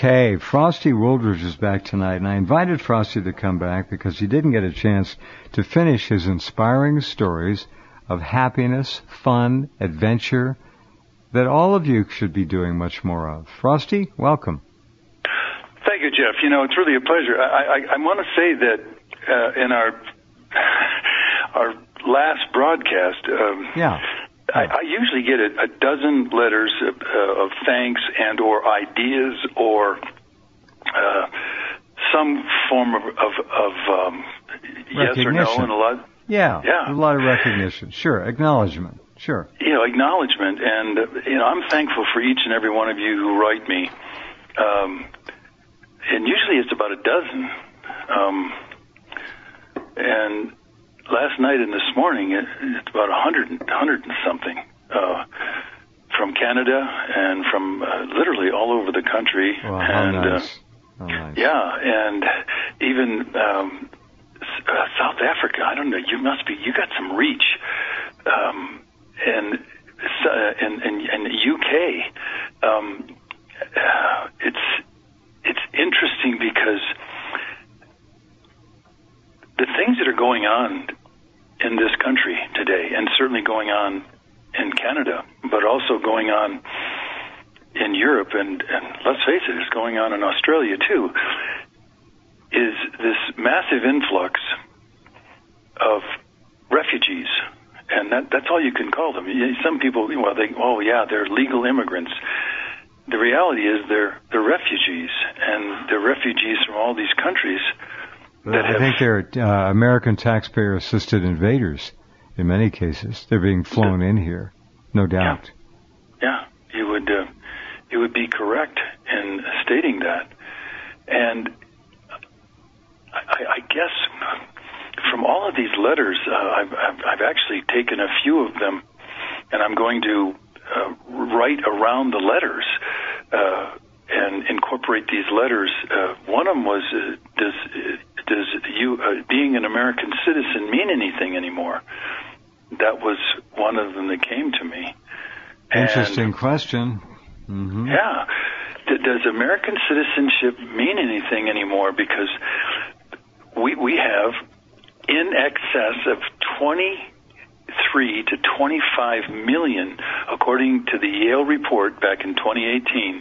Okay, Frosty Woolridge is back tonight, and I invited Frosty to come back because he didn't get a chance to finish his inspiring stories of happiness, fun, adventure that all of you should be doing much more of. Frosty, welcome. Thank you, Jeff. You know, it's really a pleasure. I want to say that in our last broadcast, I usually get a dozen letters of thanks and or ideas or some form of yes or no, and a lot. Yeah, a lot of recognition. Sure, acknowledgement. Sure. You know, acknowledgement, and I'm thankful for each and every one of you who write me. And usually it's about a dozen. And last night and this morning, it's about 100 and something from Canada and from literally all over the country. Wow, how nice. How nice. Yeah, and even South Africa. I don't know. You got some reach. And UK. It's interesting because the things that are going on in this country today, and certainly going on in Canada, but also going on in Europe, and let's face it, it's going on in Australia too, is this massive influx of refugees. And that's all you can call them. Some people, they're legal immigrants. The reality is they're refugees, and they're refugees from all these countries. I think they're American taxpayer-assisted invaders in many cases. They're being flown in here, no doubt. Yeah, you would be correct in stating that. And I guess from all of these letters, I've actually taken a few of them, and I'm going to write around the letters and incorporate these letters. One of them was, does being an American citizen mean anything anymore? That was one of them that came to me. Interesting question. Mm-hmm. Yeah. Does American citizenship mean anything anymore? Because we have in excess of 23 to 25 million, according to the Yale report back in 2018,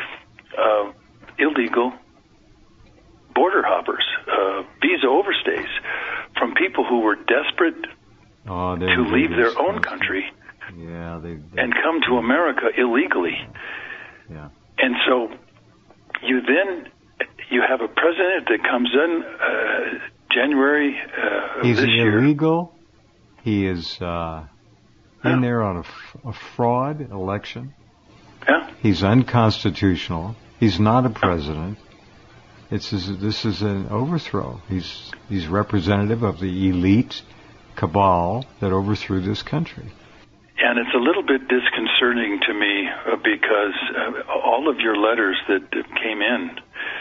illegal border hoppers, visa overstays, from people who were desperate to leave their own country and come to America illegally. Yeah. And so you have a president that comes in January of this year. He's illegal. He is in there on a fraud election. Yeah. He's unconstitutional. He's not a president. This is an overthrow. He's representative of the elite cabal that overthrew this country. And it's a little bit disconcerting to me because all of your letters that came in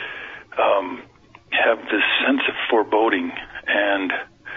have this sense of foreboding, and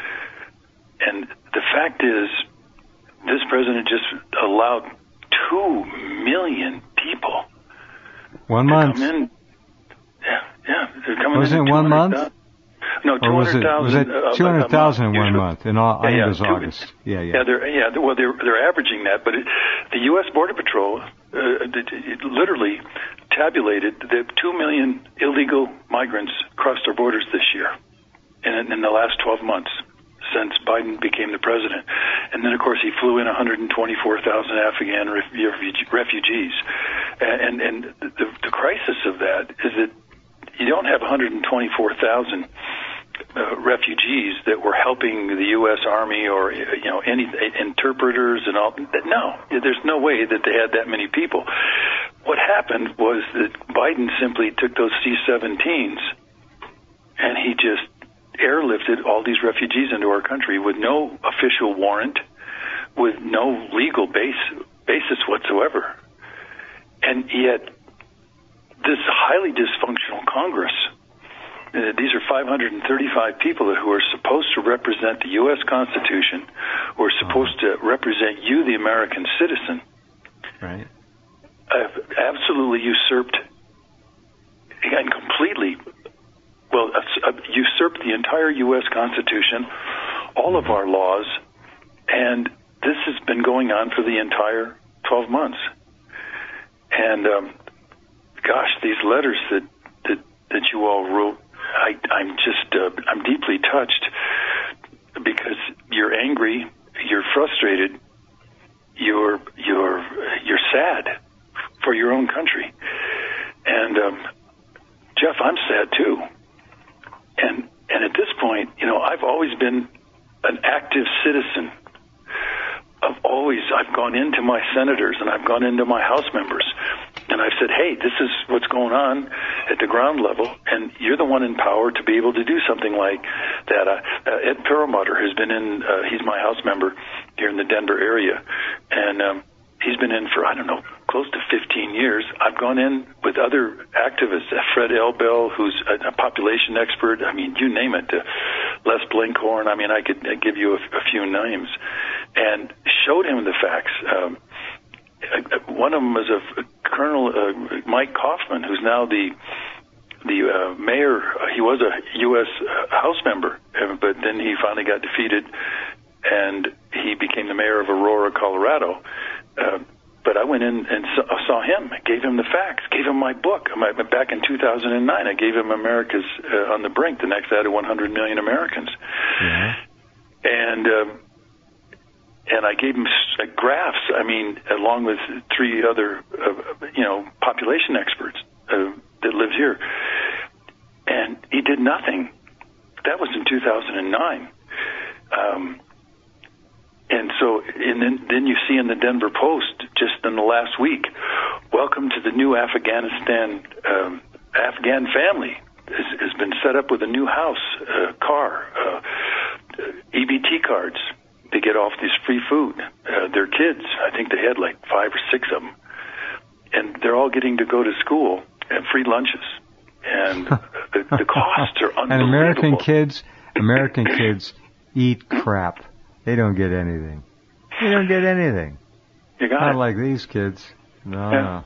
the fact is, this president just allowed 2 million people 1 month. Come in. Yeah, they're coming was in. Was it 1 month? No, 200,000. Was it 200,000 in 1 month? In August. Yeah, they're averaging that, but the U.S. Border Patrol literally tabulated that 2 million illegal migrants crossed our borders this year, in the last 12 months since Biden became the president. And then, of course, he flew in 124,000 Afghan refugees. And the crisis of that is that you don't have 124,000 refugees that were helping the U.S. Army or any interpreters and all. No, there's no way that they had that many people. What happened was that Biden simply took those C-17s and he just airlifted all these refugees into our country with no official warrant, with no legal basis whatsoever. And yet, this highly dysfunctional Congress, these are 535 people who are supposed to represent the U.S. Constitution, who are supposed to represent you, the American citizen, right? Absolutely usurped and completely, usurped the entire U.S. Constitution, all of our laws, and this has been going on for the entire 12 months. And gosh, these letters that you all wrote, I'm deeply touched, because you're angry, you're frustrated, you're sad for your own country. And Jeff, I'm sad too. And at this point, I've always been an active citizen. I've gone into my senators and I've gone into my House members, and I've said, hey, this is what's going on at the ground level, and you're the one in power to be able to do something like that. Ed Perlmutter has been in, he's my House member here in the Denver area, and he's been in for, close to 15 years. I've gone in with other activists, Fred Elbel, who's a population expert, you name it, Les Blinkhorn, I could give you a few names, and showed him the facts. One of them was a Colonel Mike Kaufman, who's now the mayor. He was a U.S. House member, but then he finally got defeated, and he became the mayor of Aurora, Colorado. But I went in and saw him, gave him the facts, gave him my book. Back in 2009, I gave him America's on the Brink, the next out of 100 million Americans. Mm-hmm. And I gave him graphs, along with three other, population experts that lived here. And he did nothing. That was in 2009. And so, then you see in the Denver Post, just in the last week, welcome to the new Afghan family has been set up with a new house, car, EBT cards to get off this free food. Their kids, I think they had like 5 or 6 of them, and they're all getting to go to school and free lunches. And the costs are unbelievable. And American kids eat crap. They don't get anything. You got Not it. like these kids. No. Yeah.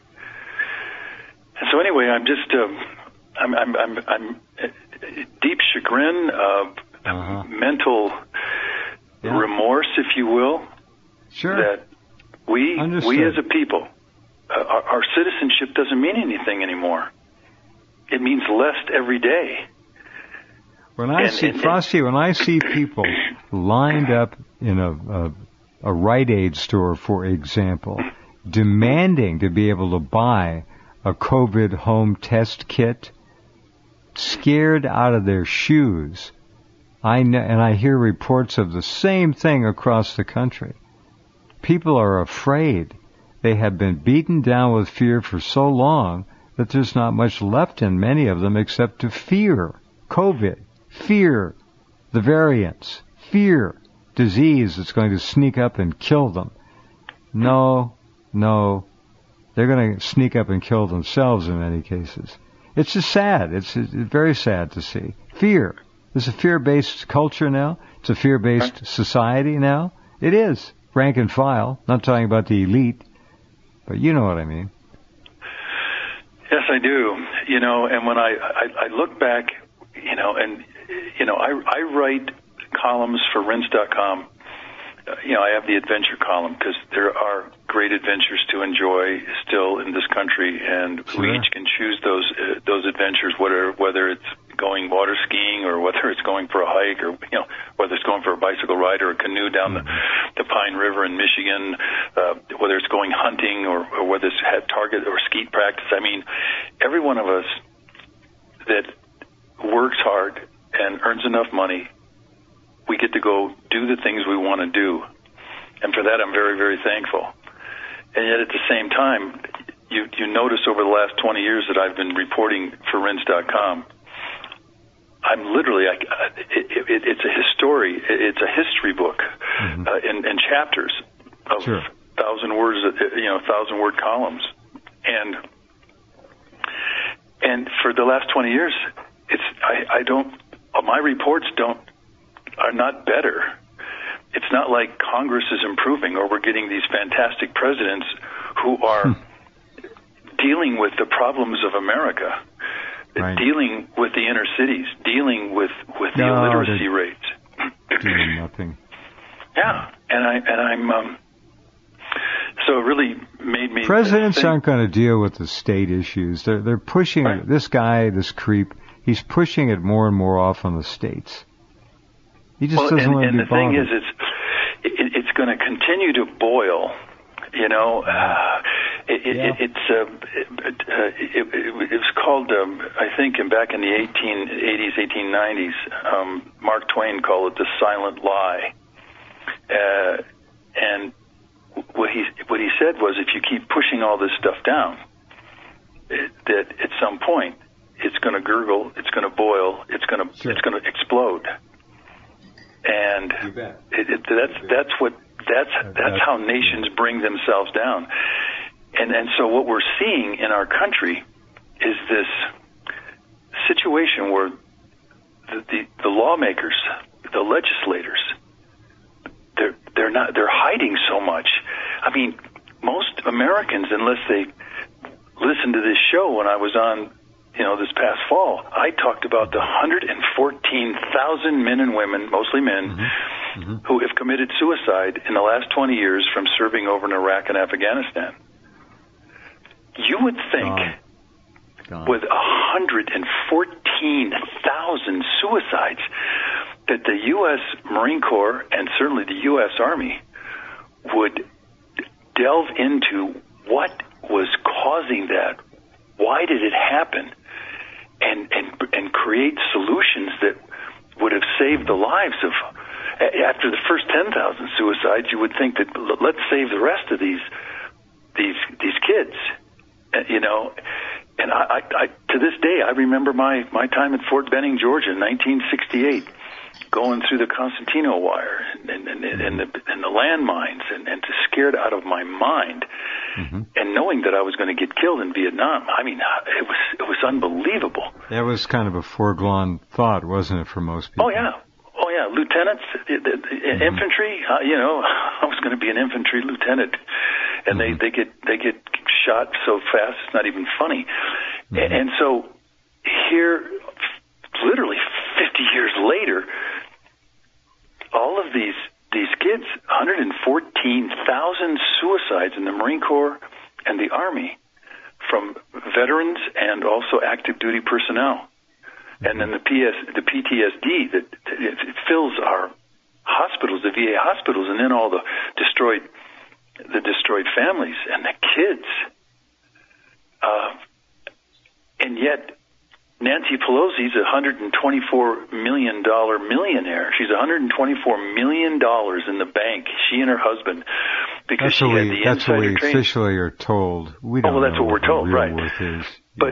So anyway, I'm just I'm deep chagrin, mental remorse, if you will. Sure. That we as a people, our citizenship doesn't mean anything anymore. It means less every day. When I see people lined up in a Rite Aid store, for example, demanding to be able to buy a COVID home test kit, scared out of their shoes, I hear reports of the same thing across the country. People are afraid. They have been beaten down with fear for so long that there's not much left in many of them except to fear COVID. Fear the variants, fear disease that's going to sneak up and kill them. No, they're going to sneak up and kill themselves in many cases. It's just sad. It's very sad to see. Fear. It's a fear-based culture now. It's a fear-based society now. It is. Rank and file. Not talking about the elite, but you know what I mean. Yes, I do. And when I look back, I write columns for Rense.com. I have the adventure column because there are great adventures to enjoy still in this country, and we each can choose those adventures, whether it's going water skiing or whether it's going for a hike or whether it's going for a bicycle ride or a canoe down the Pine River in Michigan, whether it's going hunting or whether it's at target or skeet practice. Every one of us that works hard and earns enough money, we get to go do the things we want to do. And for that, I'm very, very thankful. And yet at the same time, you notice over the last 20 years that I've been reporting for Rense.com, I'm literally, it's a history book in chapters of 1,000 words, 1,000-word columns. And for the last 20 years, my reports are not better. It's not like Congress is improving or we're getting these fantastic presidents who are dealing with the problems of America. dealing with the inner cities, dealing with the illiteracy rates. Doing nothing. Yeah, and I'm so it really made me. Presidents aren't going to deal with the state issues. They're pushing this guy, this creep. He's pushing it more and more off on the states. He just doesn't want to be bothered. And the thing is, it's going to continue to boil. You know, it was called, I think, back in the 1880s, 1890s, Mark Twain called it the silent lie. And what he said was, if you keep pushing all this stuff down, that at some point it's going to gurgle, it's going to boil, it's going to explode. And that's how nations bring themselves down. And so what we're seeing in our country is this situation where the lawmakers, the legislators, they're hiding so much. I mean, most Americans, unless they listen to this show when I was on, this past fall, I talked about the 114,000 men and women, mostly men, who have committed suicide in the last 20 years from serving over in Iraq and Afghanistan. You would think with 114,000 suicides that the U.S. Marine Corps and certainly the U.S. Army would delve into what was causing that. Why did it happen? And create solutions that would have saved the lives of. After the first 10,000 suicides, you would think that let's save the rest of these kids, And I to this day I remember my time at Fort Benning, Georgia, in 1968, going through the Constantino wire and the landmines and just scared out of my mind. And knowing that I was going to get killed in Vietnam, I mean, it was unbelievable. That was kind of a foregone thought, wasn't it, for most people? Oh yeah, lieutenants, infantry. I was going to be an infantry lieutenant, and they get shot so fast it's not even funny. And so here, literally 50 years later, all of these kids, 114,000 suicides in the Marine Corps and the Army from veterans and also active duty personnel. And then the PTSD that it fills our hospitals, the VA hospitals, and then all the destroyed families and the kids. And yet Nancy Pelosi's a $124 million millionaire. She's $124 million in the bank, she and her husband, because she had the insider training. That's what we officially are told. We don't know that's what we're told, right? Is. But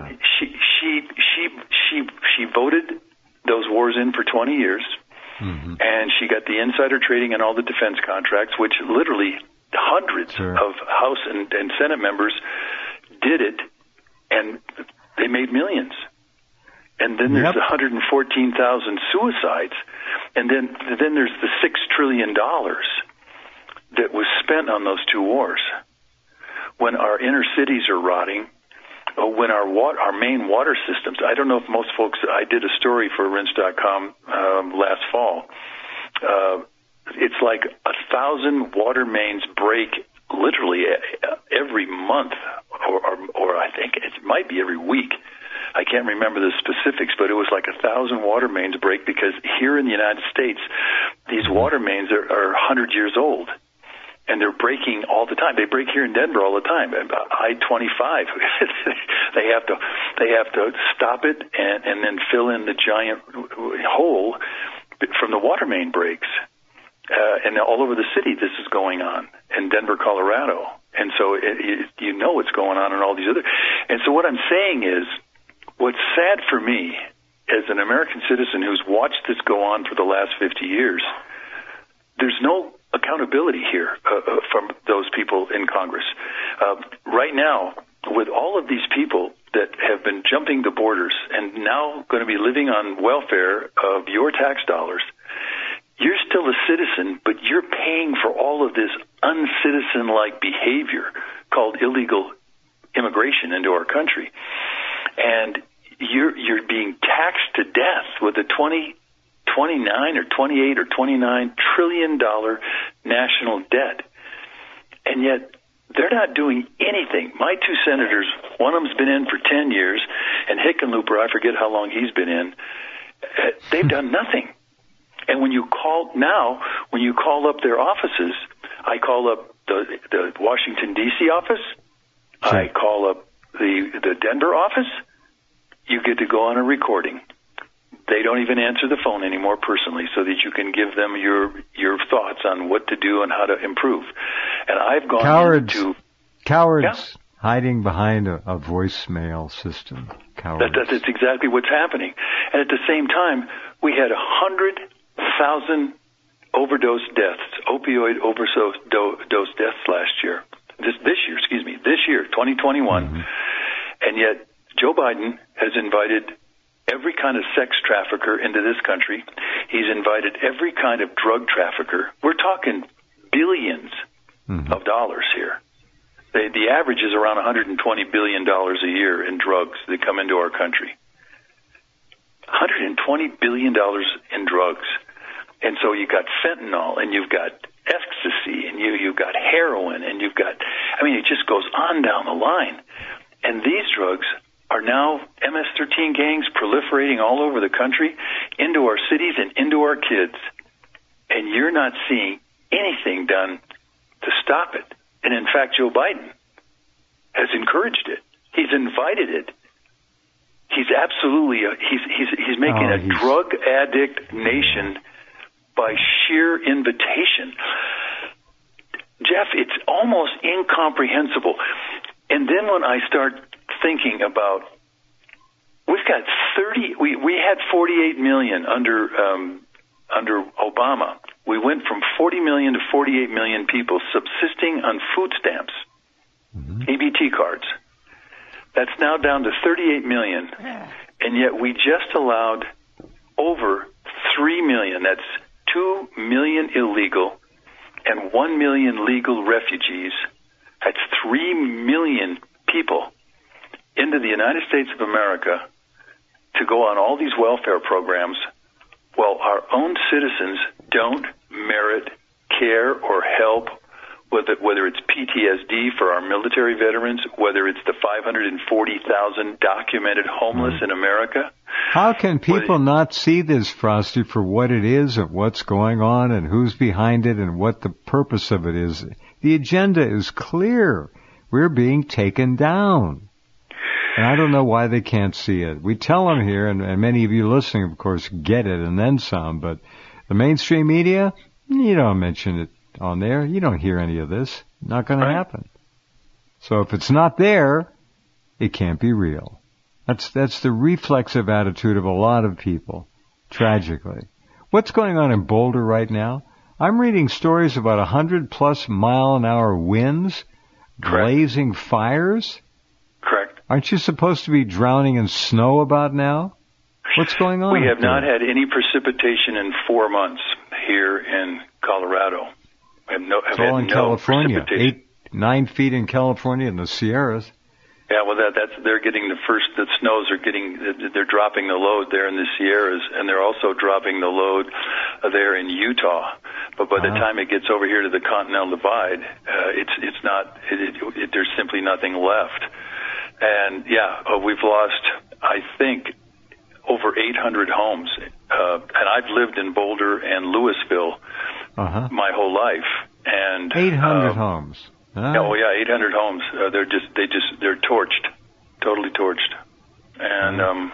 she voted those wars in for 20 years, and she got the insider trading and all the defense contracts, which literally hundreds of House and Senate members did it, and they made millions. And then there's the 114,000 suicides, and then there's the $6 trillion that was spent on those two wars. When our inner cities are rotting, when our main water systems, I don't know if most folks, I did a story for Rinse.com last fall. It's like 1,000 water mains break literally every month, or I think it might be every week. I can't remember the specifics, but it was like 1,000 water mains break because here in the United States, these water mains are 100 years old, and they're breaking all the time. They break here in Denver all the time. I-25, they have to stop it and then fill in the giant hole from the water main breaks. And all over the city, this is going on in Denver, Colorado, and so what's going on in all these other. And so what I'm saying is, what's sad for me as an American citizen who's watched this go on for the last 50 years, there's no accountability here from those people in Congress. Right now, with all of these people that have been jumping the borders and now going to be living on welfare of your tax dollars, you're still a citizen, but you're paying for all of this uncitizen-like behavior called illegal immigration into our country. And you're being taxed to death with a 29 or 28 or 29 trillion dollar national debt, and yet they're not doing anything. My two senators, one of them's been in for 10 years, and Hickenlooper, I forget how long he's been in. They've done nothing. And when you call up their offices, I call up the Washington D.C. office. Sure. I call up the Denver office. You get to go on a recording. They don't even answer the phone anymore personally, so that you can give them your thoughts on what to do and how to improve. And I've gone cowards hiding behind a voicemail system. Cowards. That's exactly what's happening. And at the same time, we had 100,000 overdose deaths, opioid overdose deaths last year. This year, 2021. Mm-hmm. And yet Joe Biden has invited every kind of sex trafficker into this country. He's invited every kind of drug trafficker. We're talking billions of dollars here. The average is around $120 billion a year in drugs that come into our country. $120 billion in drugs. And so you've got fentanyl, and you've got ecstasy, and you've got heroin, and you've got, it just goes on down the line. And these drugs are now MS-13 gangs proliferating all over the country, into our cities and into our kids. And you're not seeing anything done to stop it. And in fact, Joe Biden has encouraged it. He's invited it. He's absolutely he's making a drug addict nation by sheer invitation. Jeff, it's almost incomprehensible. And then when I start thinking about, we've got we had 48 million under Obama. We went from 40 million to 48 million people subsisting on food stamps, EBT cards. That's now down to 38 million. And yet we just allowed over 3 million, that's 2 million illegal and 1 million legal refugees. That's 3 million people into the United States of America to go on all these welfare programs, while our own citizens don't merit care or help, whether it's PTSD for our military veterans, whether it's the 540,000 documented homeless in America. How can people not see this, Frosty, for what it is, of what's going on and who's behind it and what the purpose of it is? The agenda is clear. We're being taken down. And I don't know why they can't see it. We tell them here, and many of you listening, of course, get it and then some, but the mainstream media, you don't mention it on there. You don't hear any of this. Not going to happen. So if it's not there, it can't be real. That's the reflexive attitude of a lot of people, tragically. What's going on in Boulder right now? I'm reading stories about 100+ mile-an-hour winds, blazing fires. Correct. Aren't you supposed to be drowning in snow about now? What's going on? We have not had any precipitation in 4 months here in Colorado. It's all in California. 8-9 feet in California in the Sierras. Yeah, well, they're getting the snows they're dropping the load there in the Sierras, and they're also dropping the load there in Utah. But by the time it gets over here to the Continental Divide, there's simply nothing left. And we've lost, I think, over 800 homes. And I've lived in Boulder and Louisville my whole life. And 800 homes. Oh yeah, 800 homes. They're torched, totally torched. And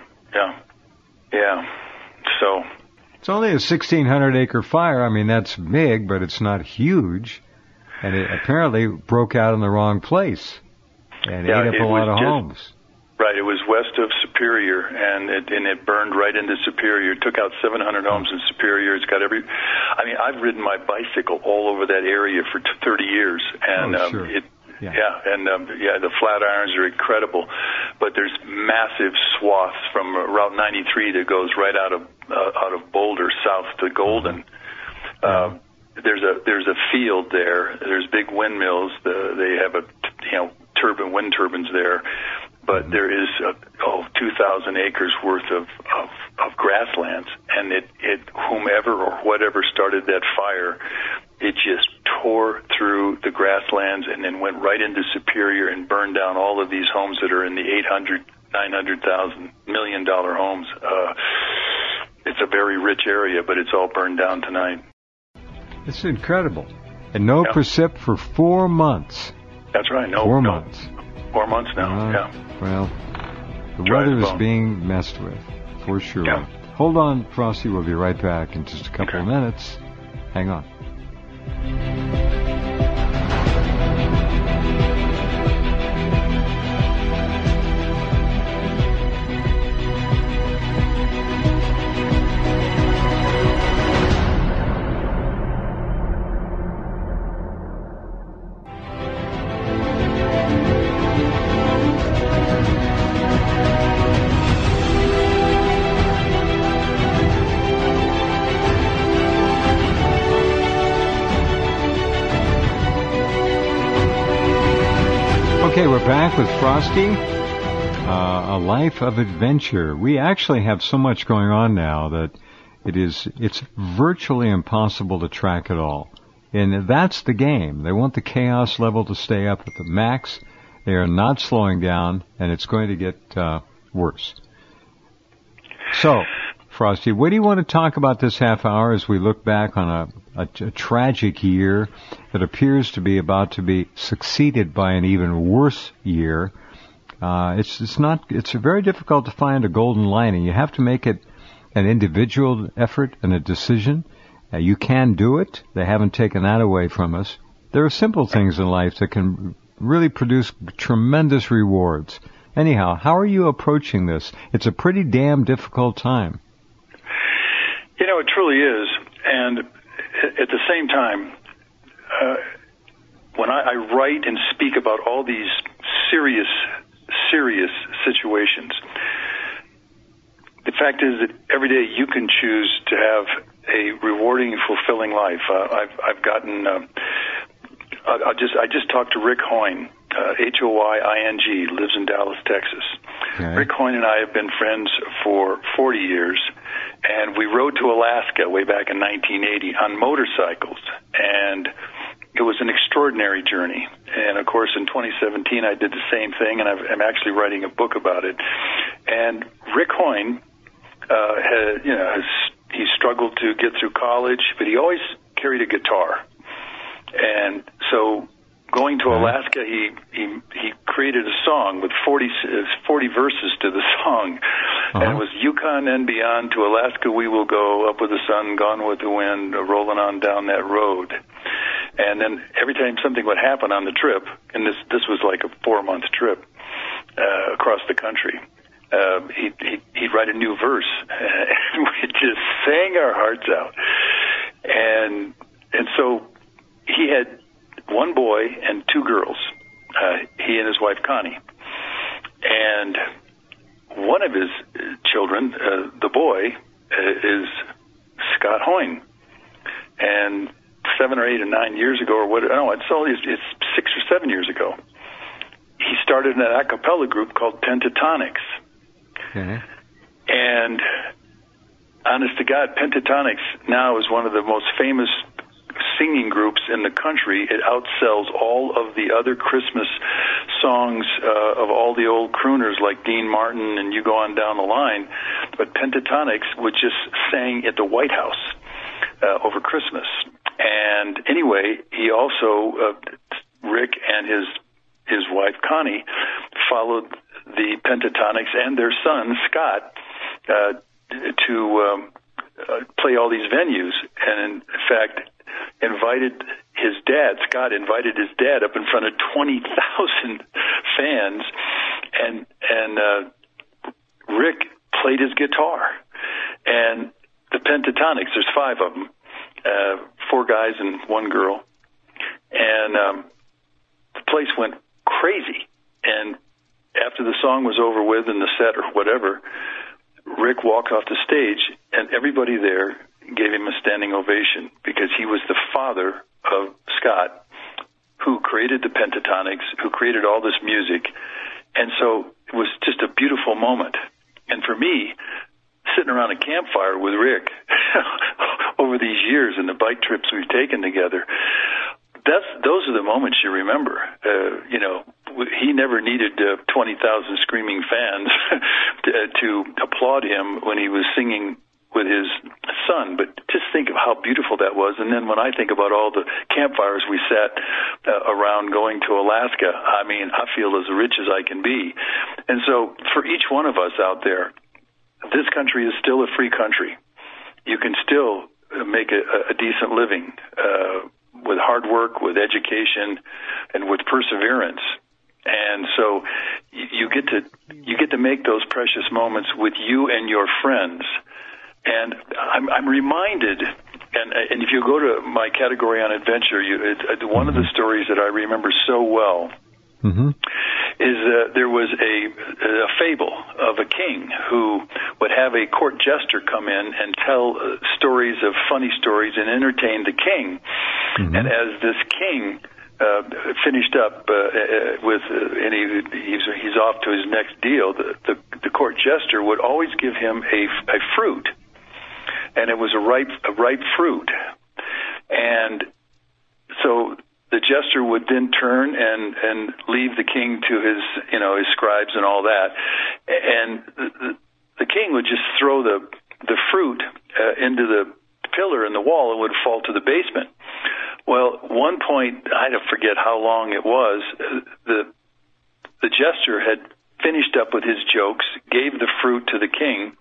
so it's only a 1,600 acre fire. I mean, that's big, but it's not huge. And it apparently broke out in the wrong place and ate up a lot of homes. Right, it was west of Superior, and it burned right into Superior. It took out 700 homes in Superior. It's got I've ridden my bicycle all over that area for 30 years, and the flat irons are incredible. But there's massive swaths from Route 93 that goes right out of Boulder south to Golden. There's a field there. There's big windmills. They have wind turbines there. but there is 2,000 acres worth of grasslands, and it whomever or whatever started that fire, it just tore through the grasslands and then went right into Superior and burned down all of these homes that are in the $800,000-900,000 million homes. It's a very rich area, but it's all burned down tonight. It's incredible. And no precip for 4 months. That's right. No, 4 months. 4 months now, Well, the weather is being messed with, for sure. Yeah. Hold on, Frosty. We'll be right back in just a couple of minutes. Hang on. Okay, we're back with Frosty, a life of adventure. We actually have so much going on now that it's virtually impossible to track it all. And that's the game. They want the chaos level to stay up at the max. They are not slowing down, and it's going to get worse. So, Frosty, what do you want to talk about this half hour as we look back on a tragic year that appears to be about to be succeeded by an even worse year? It's very difficult to find a golden lining. You have to make it an individual effort and a decision. You can do it. They haven't taken that away from us. There are simple things in life that can really produce tremendous rewards. Anyhow, how are you approaching this? It's a pretty damn difficult time. You know, it truly is. And at the same time, when I write and speak about all these serious situations, the fact is that every day you can choose to have a rewarding and fulfilling life. I've gotten. I just talked to Rick Hoyne, Hoying, lives in Dallas, Texas. Okay. Rick Hoyne and I have been friends for 40 years, and we rode to Alaska way back in 1980 on motorcycles, and it was an extraordinary journey. And of course, in 2017, I did the same thing, and I'm actually writing a book about it. And Rick Hoyne, he struggled to get through college, but he always carried a guitar. And so, going to Alaska, he created a song with 40 verses to the song, and it was Yukon and beyond, to Alaska we will go, up with the sun, gone with the wind, rolling on down that road. And then every time something would happen on the trip, and this was like a 4-month trip across the country, he'd write a new verse, and we just sang our hearts out. And so he had one boy and 2 girls, he and his wife Connie. And one of his children, the boy, is Scott Hoying. And 7 or 8 or 9 years ago, or what? No, it's 6 or 7 years ago, he started an a cappella group called Pentatonix. Okay. And honest to God, Pentatonix now is one of the most famous singing groups in the country. It outsells all of the other Christmas songs of all the old crooners like Dean Martin, and you go on down the line. But Pentatonix would just sang at the White House over Christmas. And anyway, he also, Rick and his wife Connie, followed the Pentatonix and their son Scott to play all these venues, and in fact Scott invited his dad up in front of 20,000 fans, and Rick played his guitar. And the Pentatonix, there's 5 of them, 4 guys and 1 girl, and the place went crazy. And after the song was over with and the set or whatever, Rick walked off the stage, and everybody there gave him a standing ovation, because he was the father of Scott, who created the Pentatonix, who created all this music. And so was just a beautiful moment. And for me, sitting around a campfire with Rick over these years and the bike trips we've taken together, those are the moments you remember. He never needed 20,000 screaming fans to applaud him when he was singing with his son, but just think of how beautiful that was. And then when I think about all the campfires we sat around going to Alaska, I mean, I feel as rich as I can be. And so for each one of us out there, this country is still a free country. You can still make a decent living with hard work, with education, and with perseverance. And so you get to make those precious moments with you and your friends. And I'm reminded, and if you go to my category on adventure, one of the stories that I remember so well is there was a fable of a king who would have a court jester come in and tell stories of funny stories and entertain the king. And as this king finished up and he's off to his next deal, the court jester would always give him a fruit. And it was a ripe fruit. And so the jester would then turn and leave the king to his scribes and all that. And the king would just throw the fruit into the pillar in the wall and would fall to the basement. Well, one point, I don't forget how long it was, the jester had finished up with his jokes, gave the fruit to the king,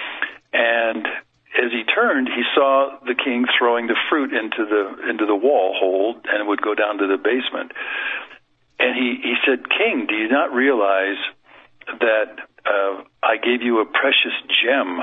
and as he turned, he saw the king throwing the fruit into the wall hole and would go down to the basement. And he said, "King, do you not realize that I gave you a precious gem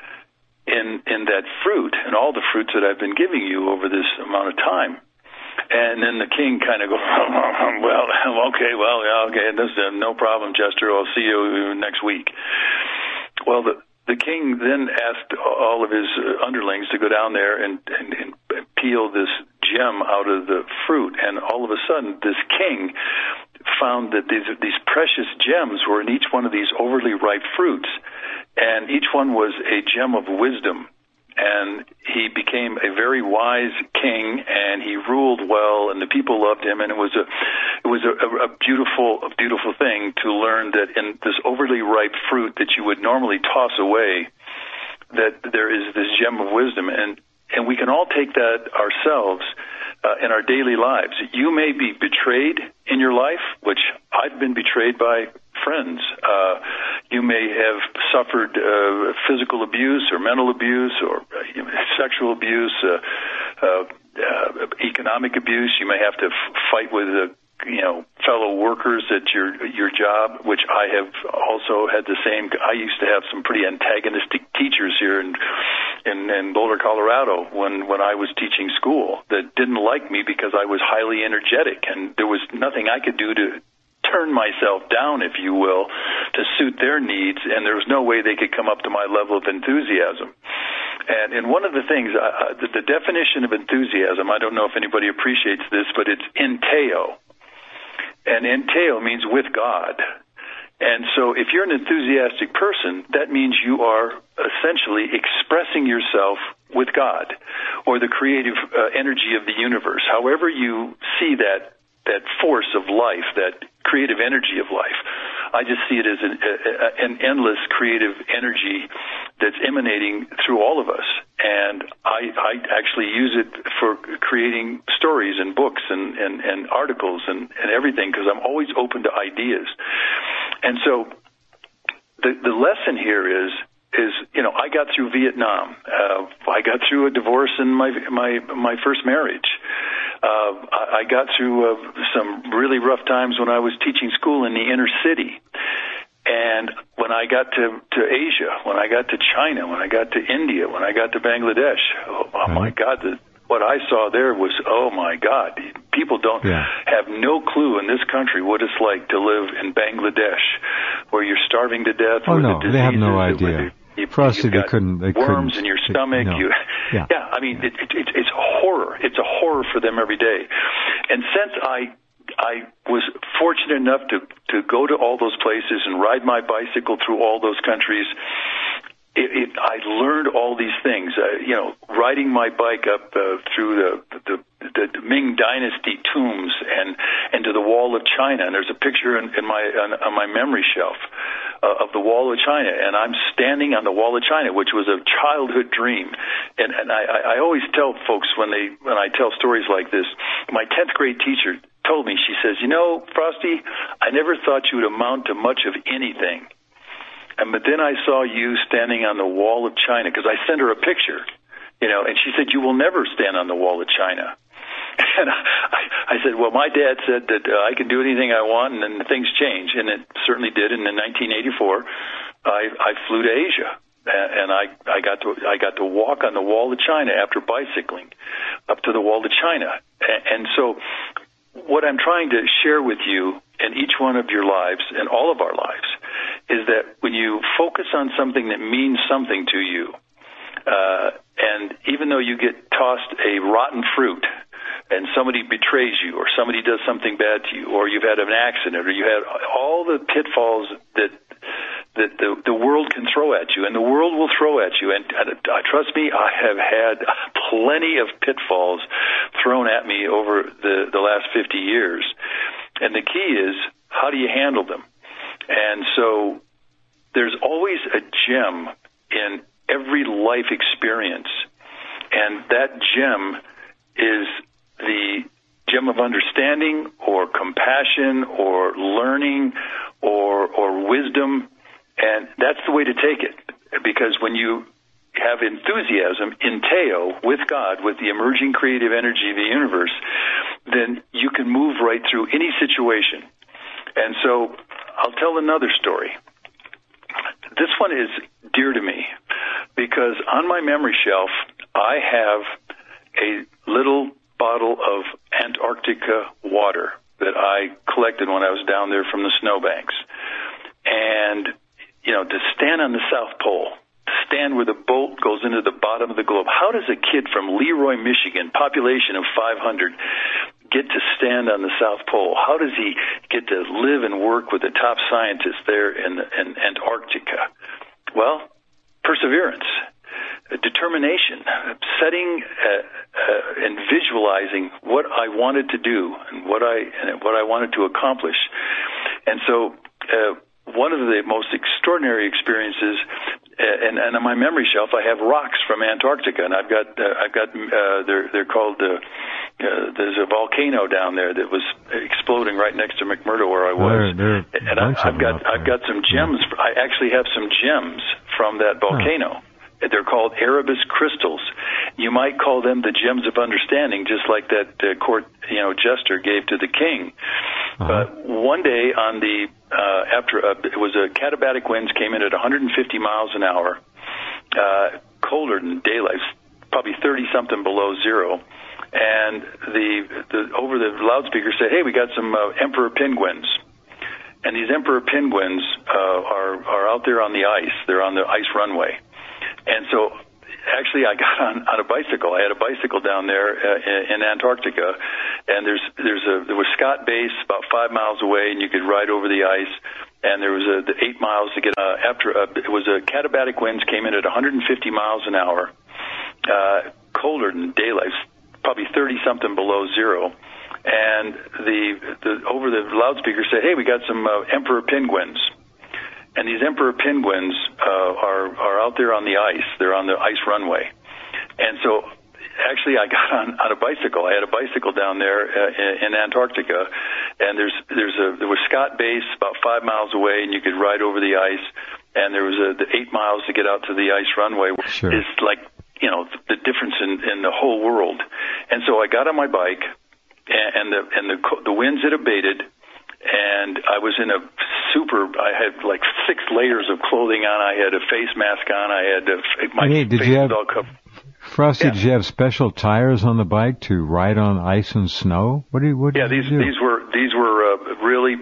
in that fruit and all the fruits that I've been giving you over this amount of time?" And then the king kind of goes, "Well, okay, this no problem, Jester. I'll see you next week." Well, the king then asked all of his underlings to go down there and peel this gem out of the fruit. And all of a sudden, this king found that these precious gems were in each one of these overly ripe fruits. And each one was a gem of wisdom. And he became a very wise king, and he ruled well, and the people loved him. And it was a beautiful thing to learn that in this overly ripe fruit that you would normally toss away, that there is this gem of wisdom, and we can all take that ourselves in our daily lives. You may be betrayed in your life, which I've been betrayed by friends. You may have suffered physical abuse or mental abuse or sexual abuse, economic abuse. You may have to fight with fellow workers at your job, which I have also had the same. I used to have some pretty antagonistic teachers here in Boulder, Colorado, when I was teaching school, that didn't like me because I was highly energetic, and there was nothing I could do to turn myself down, if you will, to suit their needs, and there was no way they could come up to my level of enthusiasm. And one of the things, the definition of enthusiasm, I don't know if anybody appreciates this, but it's enteo. And enteo means with God. And so if you're an enthusiastic person, that means you are essentially expressing yourself with God or the creative energy of the universe. However you see that force of life, that creative energy of life, I just see it as an endless creative energy that's emanating through all of us. And I actually use it for creating stories and books and articles and everything, because I'm always open to ideas. And so the lesson here is I got through Vietnam. I got through a divorce in my first marriage. I got through some really rough times when I was teaching school in the inner city. And when I got to Asia, when I got to China, when I got to India, when I got to Bangladesh, oh my God, what I saw there was, oh my God, people don't have no clue in this country what it's like to live in Bangladesh, where you're starving to death. Oh no, they have no idea. For us, they couldn't. Worms in your stomach. I mean, it's horror. It's a horror for them every day. And since I I was fortunate enough to go to all those places and ride my bicycle through all those countries. I learned all these things, riding my bike up through the Ming Dynasty tombs and to the Wall of China. And there's a picture on my memory shelf of the Wall of China, and I'm standing on the Wall of China, which was a childhood dream. And I always tell folks when I tell stories like this, my 10th grade teacher told me, she says, Frosty, I never thought you would amount to much of anything. But then I saw you standing on the Wall of China, because I sent her a picture, and she said, you will never stand on the Wall of China. And I said, well, my dad said that I can do anything I want, and then things change, and it certainly did. And in 1984, I flew to Asia, and I got to walk on the Wall of China after bicycling up to the Wall of China. And so what I'm trying to share with you in each one of your lives and all of our lives is that when you focus on something that means something to you, and even though you get tossed a rotten fruit and somebody betrays you or somebody does something bad to you or you've had an accident or you had all the pitfalls that the world can throw at you, and the world will throw at you. And trust me, I have had plenty of pitfalls thrown at me over the last 50 years. And the key is, how do you handle them? And so there's always a gem in every life experience. And that gem is the gem of understanding or compassion or learning or wisdom. And that's the way to take it. Because when you have enthusiasm in Teo with God, with the emerging creative energy of the universe, then you can move right through any situation. And so I'll tell another story. This one is dear to me because on my memory shelf, I have a little bottle of Antarctica water that I collected when I was down there from the snowbanks. And, to stand on the South Pole, stand where the bolt goes into the bottom of the globe. How does a kid from Leroy, Michigan, population of 500, get to stand on the South Pole? How does he get to live and work with the top scientists there in Antarctica? Well, perseverance, determination, setting and visualizing what I wanted to do and what I wanted to accomplish. And so one of the most extraordinary experiences, and on my memory shelf, I have rocks from Antarctica, and I've got they're called there's a volcano down there that was exploding right next to McMurdo where I was, and I've got some gems. I actually have some gems from that volcano. They're called Erebus crystals. You might call them the gems of understanding, just like that court jester gave to the king. But one day on the it was a katabatic winds came in at 150 miles an hour, colder than daylight, probably 30 something below zero. And the over the loudspeaker said, "Hey, we got some emperor penguins." And these emperor penguins are out there on the ice. They're on the ice runway. And so, actually, I got on a bicycle. I had a bicycle down there in Antarctica, and there was Scott Base about 5 miles away, and you could ride over the ice. And there was the 8 miles to get it was a katabatic winds came in at 150 miles an hour, colder than daylight, probably 30 something below zero. And the over the loudspeaker said, "Hey, we got some emperor penguins." And these emperor penguins are out there on the ice. They're on the ice runway. And so, actually, I got on a bicycle. I had a bicycle down there in Antarctica, and there was Scott Base about 5 miles away, and you could ride over the ice. And there was the 8 miles to get out to the ice runway. Sure. It's like the difference in the whole world. And so I got on my bike, and the winds had abated. And I was in I had like 6 layers of clothing on. I had a face mask on. I had my face was all covered. Frosty, yeah. Did you have special tires on the bike to ride on ice and snow? What did you do? These were really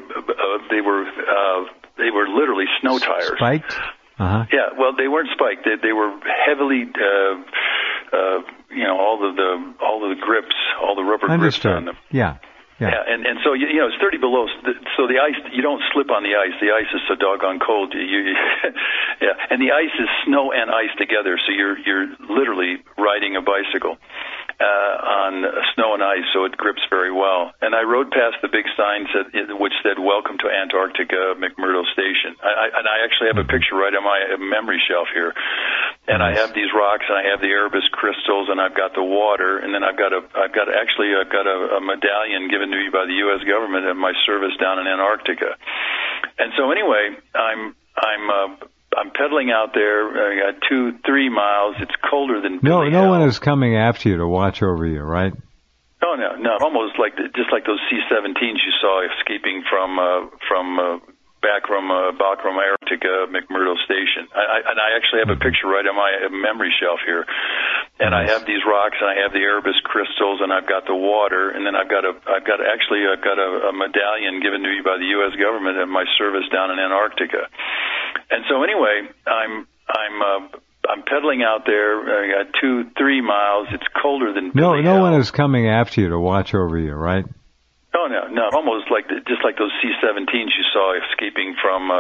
they were literally snow tires. Spiked? Uh-huh. Yeah, well, they weren't spiked. They were heavily all of the grips, all the rubber Understood. grips on them. Yeah. Yeah. And so you know it's 30 below, so the ice, you don't slip on the ice. The ice is so doggone cold. Yeah, and the ice is snow and ice together, so you're literally riding a bicycle on snow and ice, so it grips very well. And I rode past the big sign which said "Welcome to Antarctica, McMurdo Station." And I actually have a picture right on my memory shelf here. And I have these rocks, and I have the Erebus crystals, and I've got the water, and then I've got a medallion given to me by the U.S. government of my service down in Antarctica. And so anyway, I'm pedaling out there. I got 2-3 miles. It's colder than no one is coming after you to watch over you, right? Oh no, almost just like those C-17s you saw escaping from Backroom, Antarctica, McMurdo Station. And I actually have a picture right on my memory shelf here. And I have these rocks, and I have the Erebus crystals, and I've got the water, and then I've got a medallion given to me by the U.S. government of my service down in Antarctica. And so anyway, I'm pedaling out there. I got 2-3 miles. It's colder than no one is coming after you to watch over you, right? Oh no, almost just like those C-17s you saw escaping from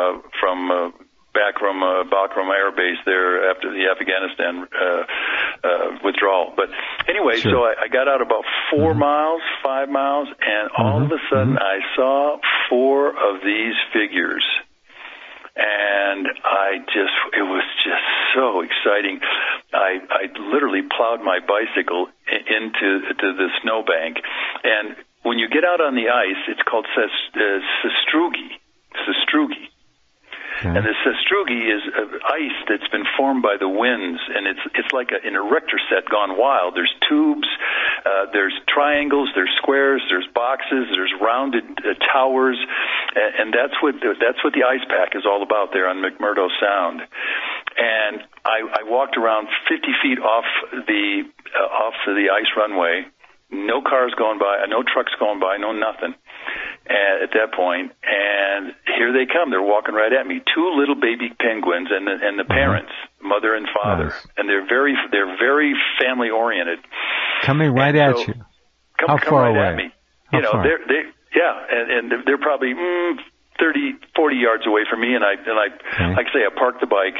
Backroom Air Base there after the Afghanistan withdrawal. But anyway, Sure. So I got out about 5 miles, and all of a sudden I saw 4 of these figures. And it was just so exciting. I literally plowed my bicycle into the snowbank, and when you get out on the ice, it's called sastrugi. Okay. And the sastrugi is ice that's been formed by the winds, and it's like an erector set gone wild. There's tubes, there's triangles, there's squares, there's boxes, there's rounded towers, and that's what the ice pack is all about there on McMurdo Sound. And I walked around 50 feet off the ice runway. No cars going by, no trucks going by, no nothing at that point. And here they come. They're walking right at me. 2 little baby penguins and the parents, mother and father. Nice. And they're very family oriented. Coming right at you. How far right away? At me. How far? And they're probably 30, 40 yards away from me. And like I say, I parked the bike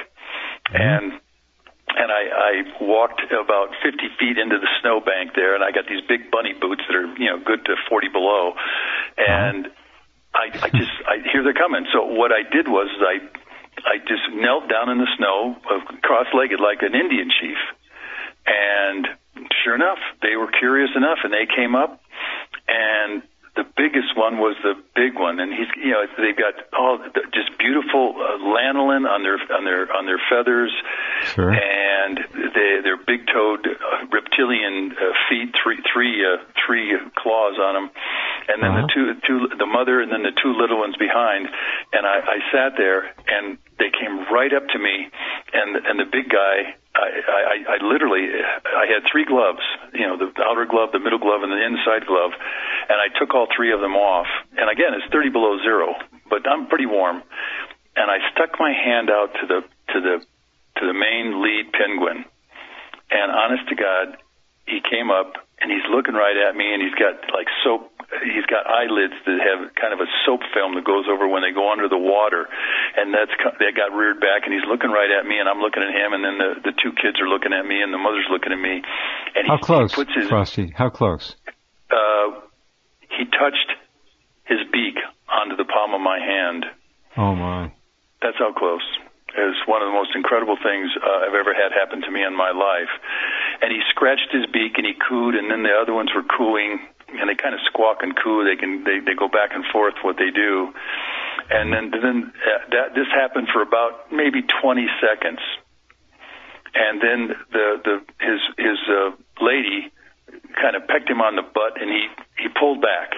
and I walked about 50 feet into the snowbank there, and I got these big bunny boots that are, good to 40 below. And here they're coming. So what I did was I just knelt down in the snow, cross-legged like an Indian chief. And sure enough, they were curious enough, and they came up, and the biggest one was the big one, and they've got just beautiful lanolin on their feathers, sure. And they're big-toed reptilian feet, three claws on them, and then the mother, and then the 2 little ones behind, and I sat there, and they came right up to me, and the big guy. I literally had 3 gloves, the outer glove, the middle glove, and the inside glove, and I took all 3 of them off. And again, it's 30 below zero, but I'm pretty warm. And I stuck my hand out to the main lead penguin, and honest to God, he came up and he's looking right at me, and he's got like soap. He's got eyelids that have kind of a soap film that goes over when they go under the water, and that got reared back, and he's looking right at me, and I'm looking at him, and then the 2 kids are looking at me, and the mother's looking at me. And How close, Frosty? How close? He touched his beak onto the palm of my hand. Oh my! That's how close. It was one of the most incredible things I've ever had happen to me in my life. And he scratched his beak and he cooed, and then the other ones were cooing. And they kind of squawk and coo. They go back and forth what they do, and then this happened for about maybe 20 seconds, and then his lady kind of pecked him on the butt, and he pulled back,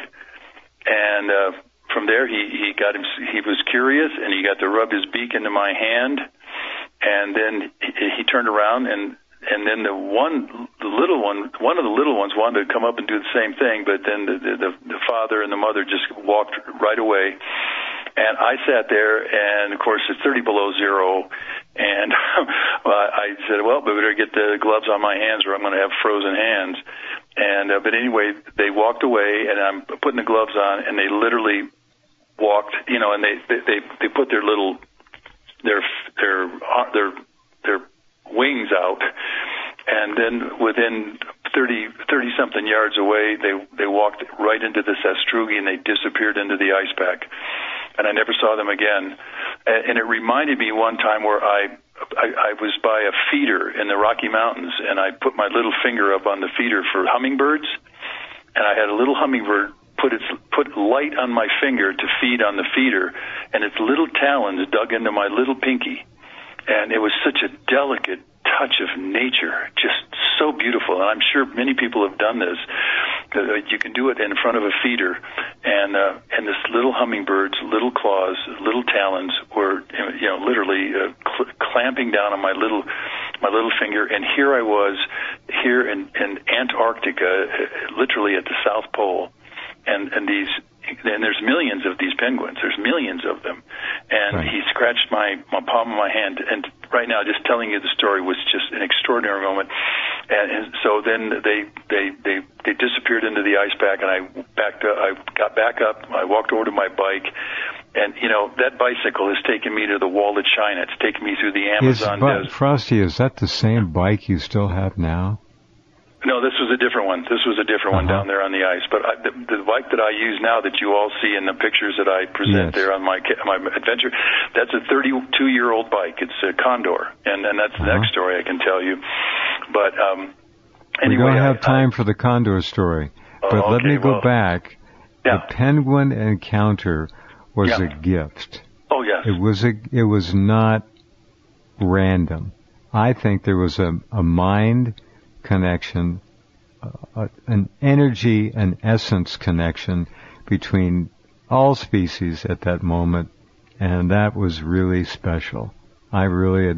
and from there he was curious, and he got to rub his beak into my hand, and then he turned around and then one of the little ones wanted to come up and do the same thing, but then the father and the mother just walked right away. And I sat there, and of course it's 30 below zero, and I said, well, we better get the gloves on my hands or I'm going to have frozen hands. And but anyway, they walked away, and I'm putting the gloves on, and they literally walked, and they put their little their wings out, and then within 30 something yards away, they walked right into the sastrugi, and they disappeared into the ice pack, and I never saw them again. And it reminded me one time where I was by a feeder in the Rocky Mountains, and I put my little finger up on the feeder for hummingbirds, and I had a little hummingbird put light on my finger to feed on the feeder, and its little talons dug into my little pinky, and it was such a delicate touch of nature, just so beautiful. And I'm sure many people have done this. You can do it in front of a feeder, and this little hummingbird's little claws, little talons were, literally clamping down on my little finger. And here I was, here in Antarctica, literally at the South Pole, and there's millions of these penguins. There's millions of them, and right. He scratched my palm of my hand. And right now, just telling you the story was just an extraordinary moment. And so then they disappeared into the ice pack, and I got back up. I walked over to my bike, and that bicycle has taken me to the Wall of China. It's taken me through the Amazon desert. Frosty, is that the same bike you still have now? No, this was a different one. This was a different one down there on the ice. But the bike that I use now, that you all see in the pictures that I present there on my adventure, that's a 32-year-old bike. It's a Condor, and that's the next story I can tell you. But anyway, we don't have time for the Condor story. But let me go back. Yeah. The penguin encounter was a gift. Oh yes. It was not random. I think there was a mind connection, an energy, an essence connection between all species at that moment, and that was really special. I really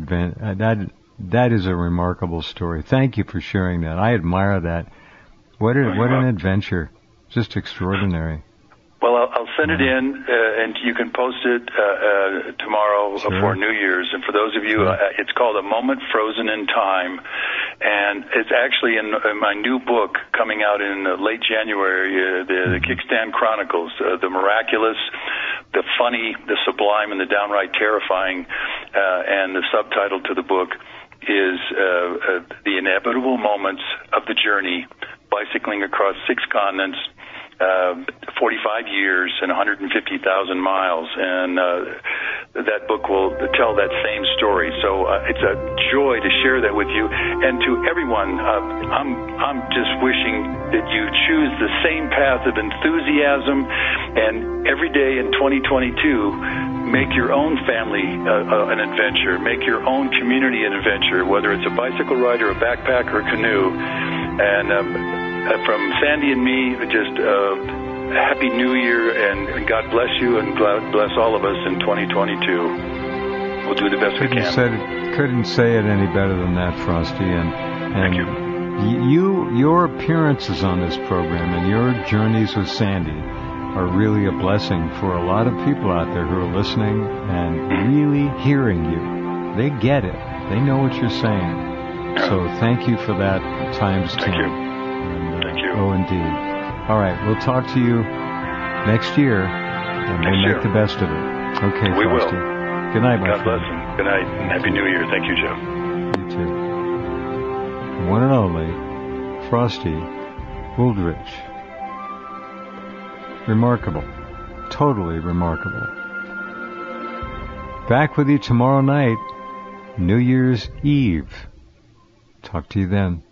that is a remarkable story. Thank you for sharing that. I admire that. What an adventure! Just extraordinary. Well, I'll send it in, and you can post it tomorrow for New Year's. And for those of you, it's called A Moment Frozen in Time, and it's actually in my new book coming out in late January, the Kickstand Chronicles, the miraculous, the funny, the sublime, and the downright terrifying. And the subtitle to the book is The Inevitable Moments of the Journey, bicycling across 6 continents, 45 years and 150,000 miles, and that book will tell that same story. So it's a joy to share that with you, and to everyone. I'm just wishing that you choose the same path of enthusiasm, and every day in 2022, make your own family an adventure, make your own community an adventure, whether it's a bicycle ride or a backpack or a canoe, and. From Sandy and me, just Happy New Year, and God bless you, and God bless all of us in 2022. We'll do the best we can. Couldn't say it any better than that, Frosty. And thank you. Your appearances on this program and your journeys with Sandy are really a blessing for a lot of people out there who are listening and really hearing you. They get it. They know what you're saying. So thank you for that times 10. Thank you. Oh, indeed. All right, we'll talk to you next year, and we'll make the best of it. Okay, we Frosty. will. Good night, my God friend. bless you. Good night, and Happy New Year. Thank you, Jeff. You too. The one and only Frosty Wooldridge. Remarkable. Totally remarkable. Back with you tomorrow night, New Year's Eve. Talk to you then.